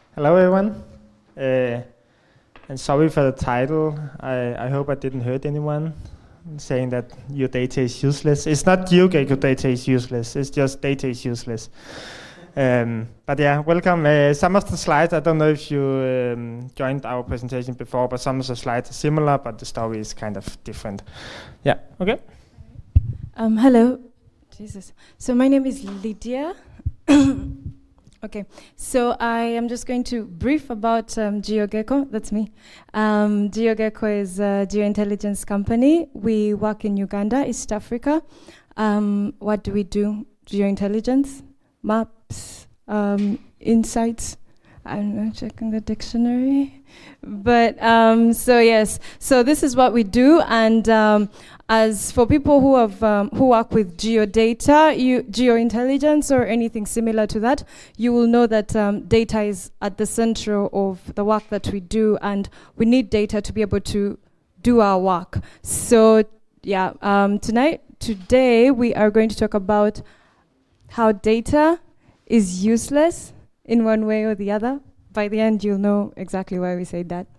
Hello, everyone. And sorry for the title. I hope I didn't hurt anyone saying that your data is useless. It's not GeoGecko data is useless. It's just data is useless. But yeah, welcome. Some of the slides, I don't know if you joined our presentation before, but some of the slides are similar, but the story is kind of different. Yeah, okay. Hello. Jesus. So my name is Lydia. Okay, so I am just going to brief about GeoGecko. That's me. GeoGecko is a geointelligence company. We work in Uganda, East Africa. What do we do? Geointelligence, maps, insights. I'm not checking the dictionary. But so yes, so this is what we do. And as for people who work with geodata, geointelligence or anything similar to that, you will know that data is at the center of the work that we do, and we need data to be able to do our work. So yeah, today we are going to talk about how data is useless in one way or the other. By the end, you'll know exactly why we say that.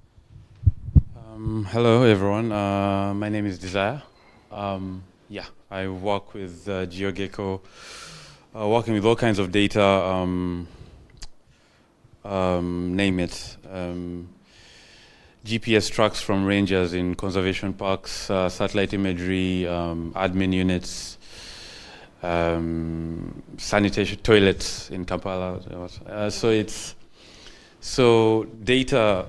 Hello, everyone. My name is Desire. I work with GeoGecko, working with all kinds of data, name it. GPS tracks from rangers in conservation parks, satellite imagery, admin units, sanitation toilets in Kampala. So data.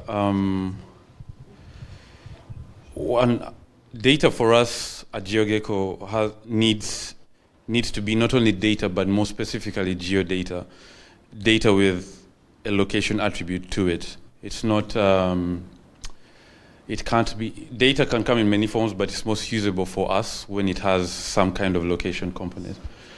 Data for us at GeoGecko needs to be not only data, but more specifically geodata, data with a location attribute to it. It's not. It can't be. Data can come in many forms, but it's most usable for us when it has some kind of location component.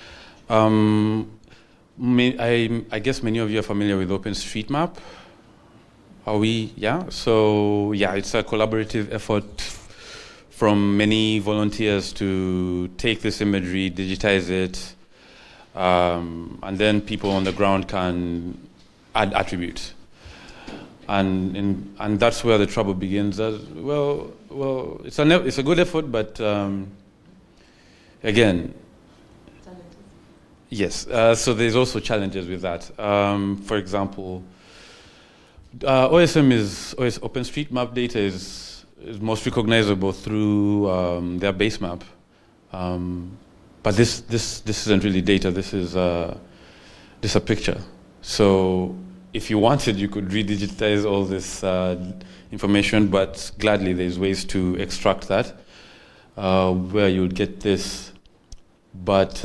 I guess many of you are familiar with OpenStreetMap. Are we? Yeah. So yeah, it's a collaborative effort from many volunteers to take this imagery, digitize it, and then people on the ground can add attributes. And that's where the trouble begins. Well, it's a good effort, but again, yes. So there's also challenges with that. For example. OpenStreetMap data is most recognizable through their base map, but this isn't really data. This is a picture. So if you wanted, you could redigitize all this information, but gladly there's ways to extract that where you'll get this, but.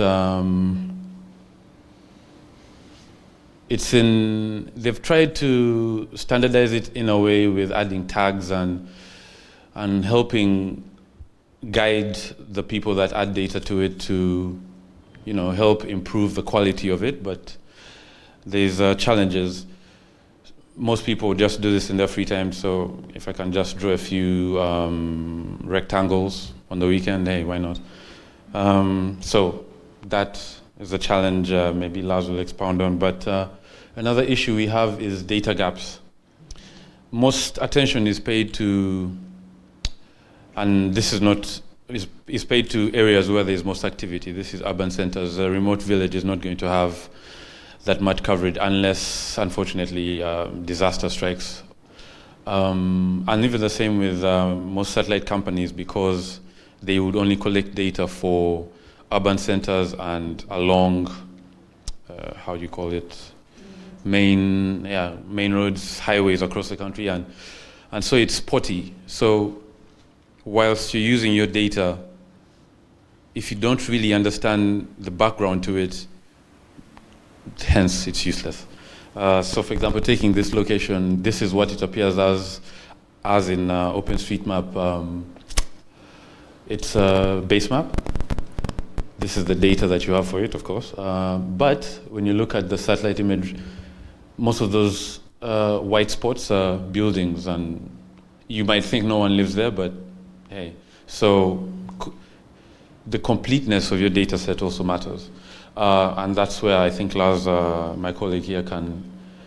They've tried to standardize it in a way with adding tags and helping guide the people that add data to it to, help improve the quality of it. But there's challenges. Most people just do this in their free time. So if I can just draw a few rectangles on the weekend, hey, why not? So that is a challenge. Maybe Lars will expound on, but. Another issue we have is data gaps. Most attention is paid to, and this is not, is paid to areas where there's most activity. This is urban centers. A remote village is not going to have that much coverage unless, unfortunately, disaster strikes. And even the same with most satellite companies, because they would only collect data for urban centers and along, how do you call it? Main roads, highways across the country, and so it's spotty. So whilst you're using your data, if you don't really understand the background to it, hence it's useless. So for example, taking this location, this is what it appears as in OpenStreetMap. It's a base map. This is the data that you have for it, of course. But when you look at the satellite image, most of those white spots are buildings, and you might think no one lives there, but hey. So the completeness of your data set also matters. And that's where I think Lars, my colleague here, can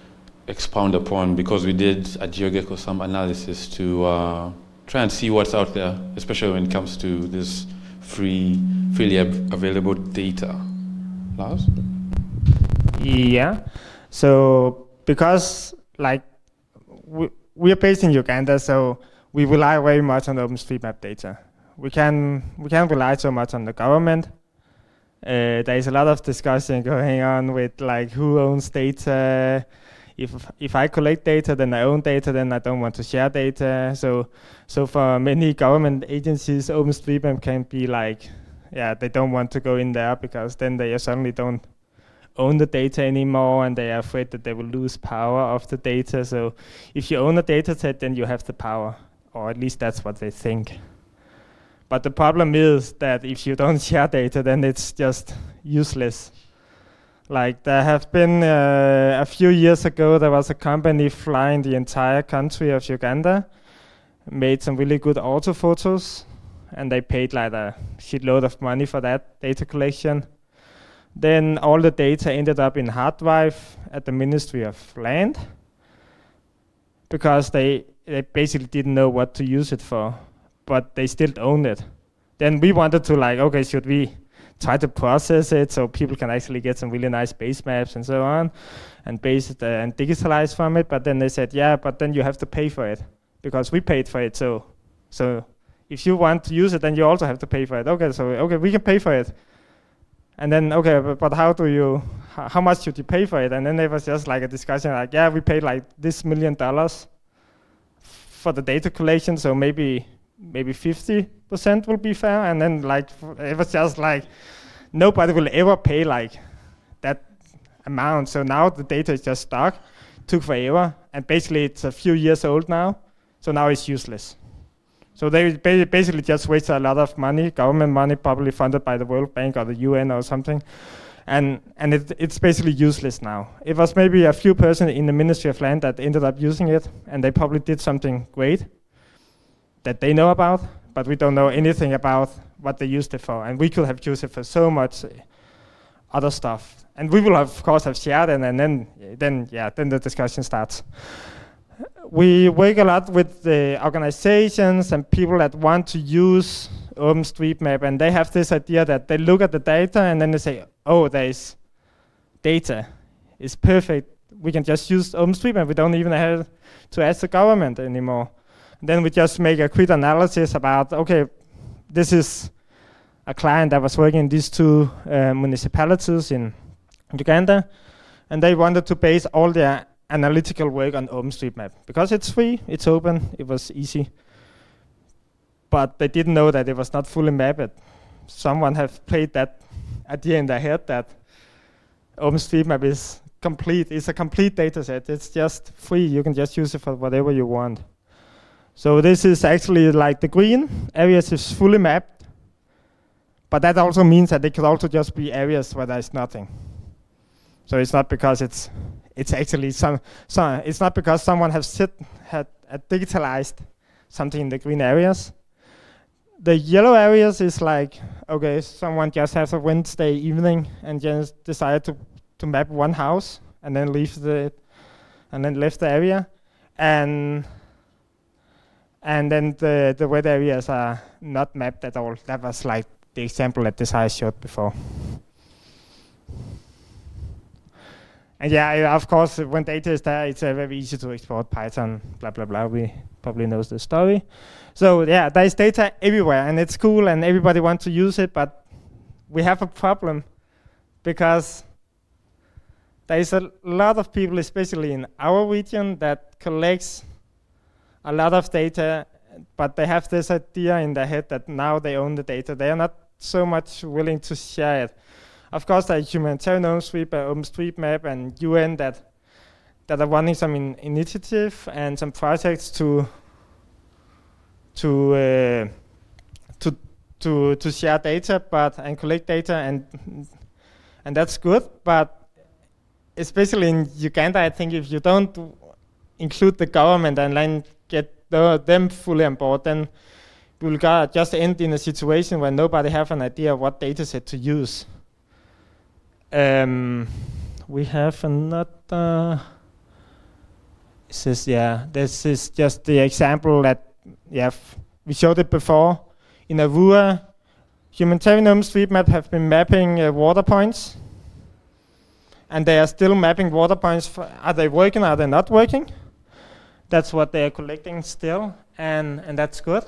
expound upon, because we did at GeoGecko some analysis to try and see what's out there, especially when it comes to this freely available data. Lars? Yeah. So because like we are based in Uganda, so we rely very much on OpenStreetMap data. We can't rely so much on the government. There is a lot of discussion going on with like who owns data. If I collect data, then I own data, then I don't want to share data. So for many government agencies, OpenStreetMap can be like, yeah, they don't want to go in there because then they suddenly don't own the data anymore, and they are afraid that they will lose power of the data. So if you own a data set, then you have the power, or at least that's what they think. But the problem is that if you don't share data, then it's just useless. Like there have been a few years ago, there was a company flying the entire country of Uganda, made some really good auto photos, and they paid like a shitload of money for that data collection. Then all the data ended up in hard drive at the Ministry of Land because they basically didn't know what to use it for, but they still owned it. Then we wanted to like, okay, should we try to process it so people can actually get some really nice base maps and so on, and base it and digitalize from it? But then they said, yeah, but then you have to pay for it because we paid for it. So if you want to use it, then you also have to pay for it. Okay, we can pay for it. And then, okay, but how much should you pay for it? And then there was just like a discussion like, yeah, we paid like this $1 million for the data collection, so maybe 50% will be fair. And then like, it was just like, nobody will ever pay like that amount. So now the data is just stuck, took forever, and basically it's a few years old now, so now it's useless. So they basically just wasted a lot of money, government money, probably funded by the World Bank or the UN or something, and it's basically useless now. It was maybe a few persons in the Ministry of Land that ended up using it, and they probably did something great that they know about, but we don't know anything about what they used it for, and we could have used it for so much other stuff. And we will, of course, have shared it, and then the discussion starts. We work a lot with the organizations and people that want to use OpenStreetMap, and they have this idea that they look at the data and then they say, oh, there is data. It's perfect. We can just use OpenStreetMap. We don't even have to ask the government anymore. And then we just make a quick analysis about, okay, this is a client that was working in these two municipalities in Uganda, and they wanted to base all their analytical work on OpenStreetMap. Because it's free, it's open, it was easy. But they didn't know that it was not fully mapped. Someone have played that idea in their head that OpenStreetMap is complete. It's a complete data set. It's just free. You can just use it for whatever you want. So this is actually like the green areas is fully mapped. But that also means that they could also just be areas where there's nothing. So it's not because it's actually it's not because someone had digitalized something in the green areas. The yellow areas is like, okay, someone just has a Wednesday evening and just decided to map one house and then left the area, and then the red areas are not mapped at all. That was like the example that Desire showed before. And yeah, of course, when data is there, it's very easy to export Python, blah, blah, blah. We probably knows the story. So yeah, there is data everywhere, and it's cool, and everybody wants to use it, but we have a problem because there is a lot of people, especially in our region, that collects a lot of data, but they have this idea in their head that now they own the data. They are not so much willing to share it. Of course, there is humanitarian OpenStreetMap and UN that are running some initiative and some projects to share data, and collect data, and that's good. But especially in Uganda, I think if you don't include the government and then get them fully on board, then we'll just end in a situation where nobody have an idea of what data set to use. We have another This is just the example that we showed it before. In Arua, Humanitarian OpenStreetMap have been mapping water points, and they are still mapping water points. Are they working? Are they not working? That's what they are collecting still, and that's good.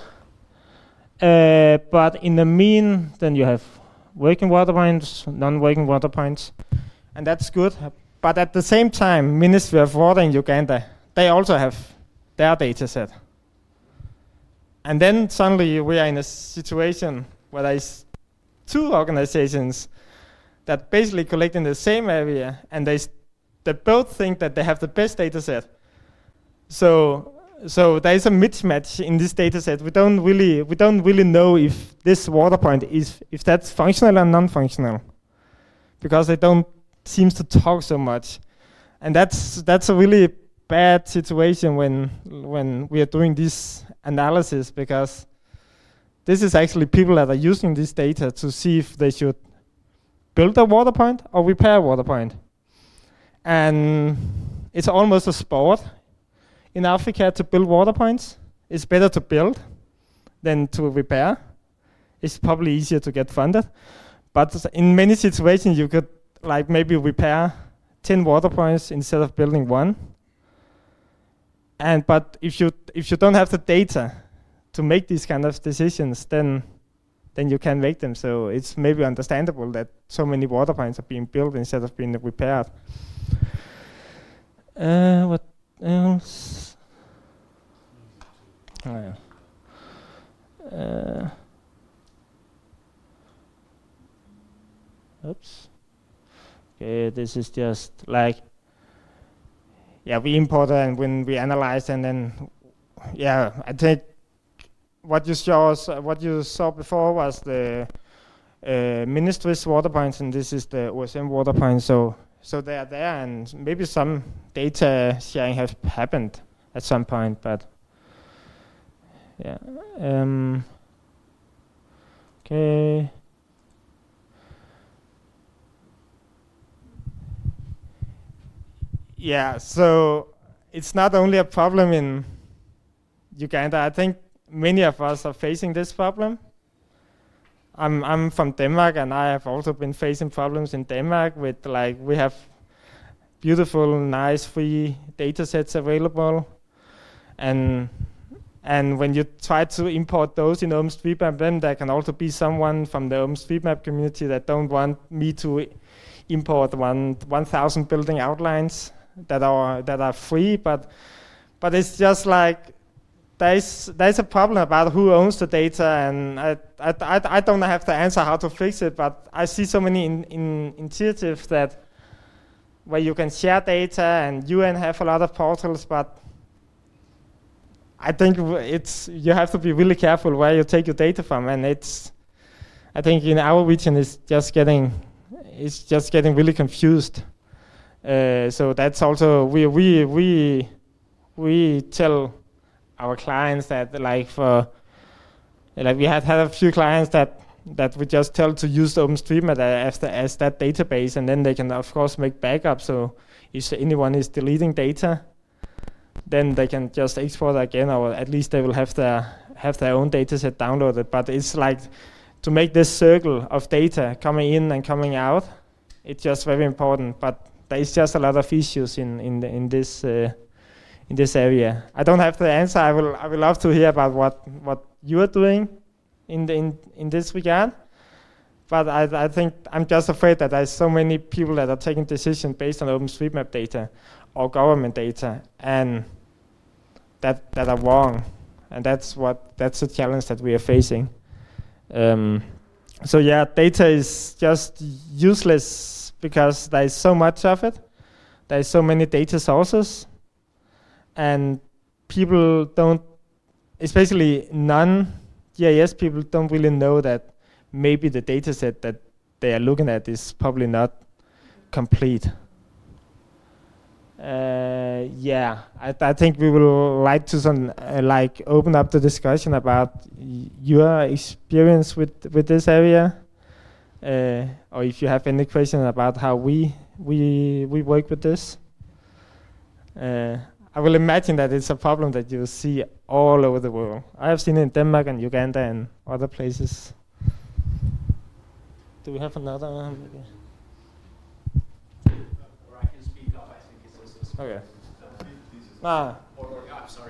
But in the mean, then you have working water points, non-working water points, and that's good. But at the same time, Ministry of Water in Uganda, they also have their data set. And then suddenly we are in a situation where there is two organizations that basically collect in the same area, and they both think that they have the best data set. So there is a mismatch in this data set. We don't really know if this water point if that's functional or non-functional, because they don't seem to talk so much, and that's a really bad situation when we are doing this analysis, because this is actually people that are using this data to see if they should build a water point or repair a water point. And it's almost a sport in Africa to build water points. It's better to build than to repair. It's probably easier to get funded. But in many situations, you could like maybe repair 10 water points instead of building one. But if you don't have the data to make these kind of decisions, then you can make them. So it's maybe understandable that so many water points are being built instead of being repaired. What else? Oops. Okay, this is just like, we import and when we analyze, and then, I think what you saw before was the ministry's water points, and this is the OSM water points. So they are there, and maybe some data sharing has happened at some point, but okay. Yeah, so it's not only a problem in Uganda. I think many of us are facing this problem. I'm from Denmark, and I have also been facing problems in Denmark with we have beautiful, nice, free data sets available, and when you try to import those in OpenStreetMap, then there can also be someone from the OpenStreetMap community that don't want me to import 1,000 building outlines that are free, but it's just like there's a problem about who owns the data, and I don't have the answer how to fix it, but I see so many initiatives that where you can share data, and UN have a lot of portals, but I think you have to be really careful where you take your data from, and I think in our region it's just getting really confused. So that's also we tell our clients that we had a few clients that we just tell to use OpenStreetMap as that database, and then they can of course make backup. So if anyone is deleting data, then they can just export it again, or at least they will have their own data set downloaded. But it's like to make this circle of data coming in and coming out, it's just very important. But there is just a lot of issues in this area. I don't have the answer. I will love to hear about what you are doing in this regard. But I think I'm just afraid that there's so many people that are taking decisions based on OpenStreetMap data or government data, and that are wrong. And that's the challenge that we are facing. So data is just useless because there is so much of it. There is so many data sources, and people don't, especially non-GIS people, don't really know that maybe the data set that they are looking at is probably not complete. I think we will like to open up the discussion about your experience with this area, or if you have any questions about how we work with this. I will imagine that it's a problem that you see all over the world. I have seen it in Denmark and Uganda and other places. Do we have another one? Or I can speak up, I think it's also... Okay. I'm sorry.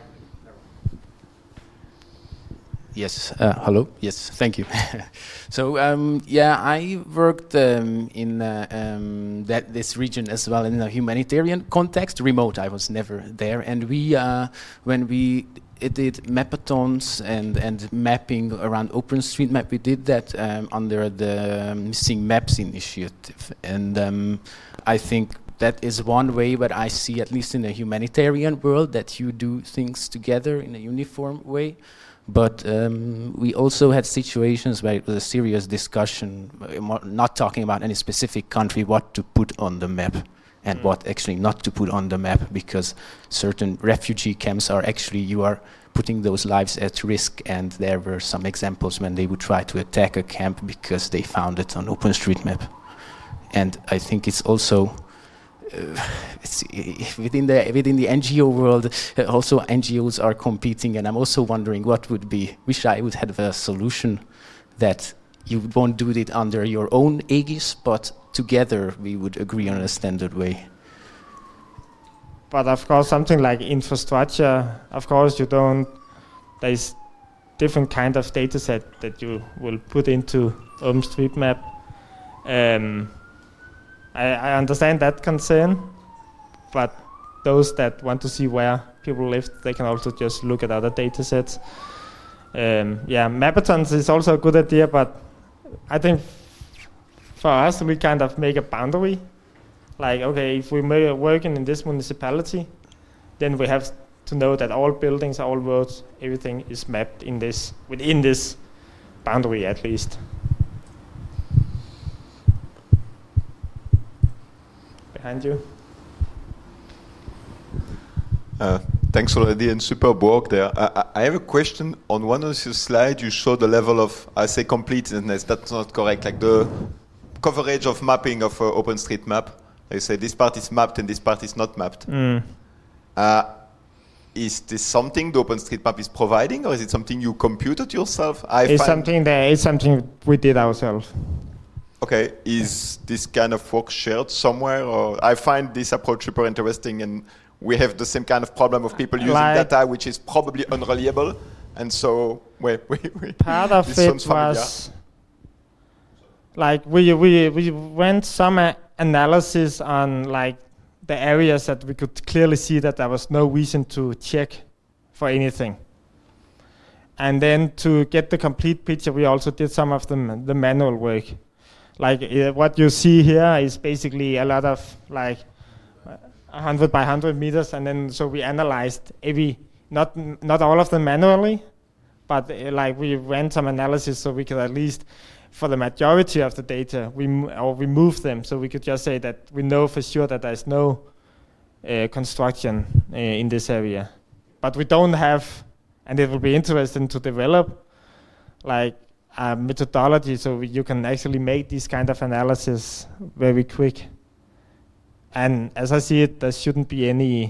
Yes, hello. Yes, thank you. So, I worked in this region as well in a humanitarian context, remote. I was never there, and when we did mapathons and mapping around OpenStreetMap, we did that under the Missing Maps initiative, and I think that is one way where I see, at least in the humanitarian world, that you do things together in a uniform way. But we also had situations where it was a serious discussion, not talking about any specific country, what to put on the map and what actually not to put on the map, because certain refugee camps are actually, you are putting those lives at risk, and there were some examples when they would try to attack a camp because they found it on OpenStreetMap. And I think it's also... it's within the NGO world, also NGOs are competing, and I'm also wondering what would be, wish I would have a solution that you won't do it under your own aegis, but together we would agree on a standard way. But of course, something like infrastructure, of course you don't, there's different kind of data set that you will put into OpenStreetMap. I understand that concern, but those that want to see where people live, they can also just look at other data sets. Mapathons is also a good idea, but I think for us, we kind of make a boundary. Like, okay, if we're working in this municipality, then we have to know that all buildings, all roads, everything is mapped in this, within this boundary at least. Behind you. Thanks already, and superb work there. I have a question. On one of your slides, you show the level of, I say completeness, that's not correct, like the coverage of mapping of OpenStreetMap. They say this part is mapped and this part is not mapped. Is this something the OpenStreetMap is providing, or is it something you computed yourself? It's something we did ourselves. Okay, is this kind of work shared somewhere? Or I find this approach super interesting, and we have the same kind of problem of people using data which is probably unreliable, and so part of it was like we went some analysis on like the areas that we could clearly see that there was no reason to check for anything. And then to get the complete picture, we also did some of the manual work. Like what you see here is basically a lot of like 100 by 100 meters, and then so we analyzed not all of them manually, but like we ran some analysis so we could at least, for the majority of the data, we moved them, so we could just say that we know for sure that there's no construction in this area. But we don't have, and it will be interesting to develop like a methodology so you can actually make this kind of analysis very quick. And as I see it, there shouldn't be any.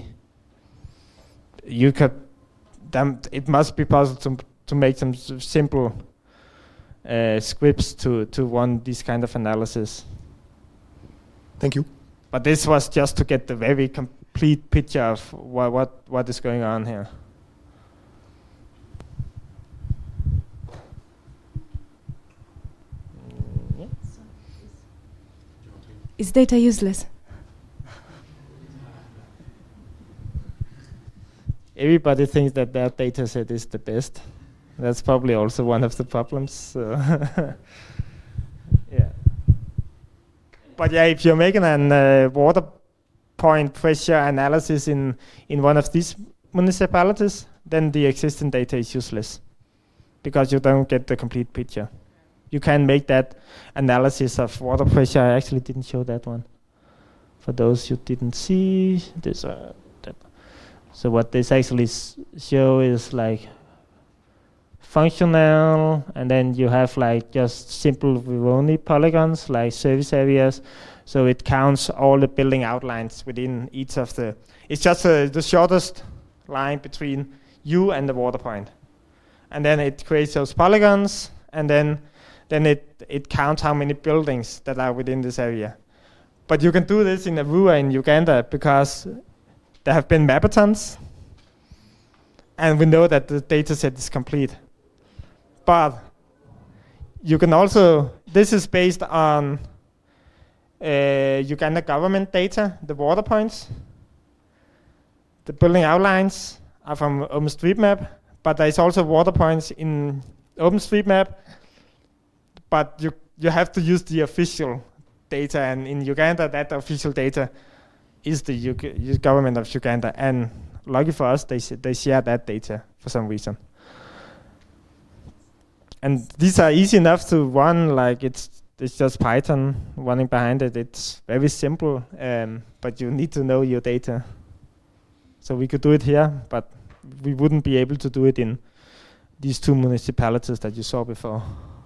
It must be possible to make some simple scripts to run this kind of analysis. Thank you. But this was just to get the very complete picture of what is going on here. Is data useless? Everybody thinks that their data set is the best. That's probably also one of the problems. So yeah. But yeah, if you're making an water point pressure analysis in one of these municipalities, then the existing data is useless because you don't get the complete picture. You can make that analysis of water pressure. I actually didn't show that one. For those who didn't see this, so what this actually show is like functional, and then you have like just simple Voronoi polygons like service areas. So it counts all the building outlines within each of the. It's just the shortest line between you and the water point, and then it creates those polygons, and then it counts how many buildings that are within this area. But you can do this in Arua in Uganda because there have been mapathons, and we know that the data set is complete. But you can also, this is based on Uganda government data, the water points. The building outlines are from OpenStreetMap, but there is also water points in OpenStreetMap, but you have to use the official data, and in Uganda, that official data is the government of Uganda, and lucky for us, they share that data for some reason. And these are easy enough to run, like it's just Python running behind it. It's very simple, but you need to know your data. So we could do it here, but we wouldn't be able to do it in these two municipalities that you saw before.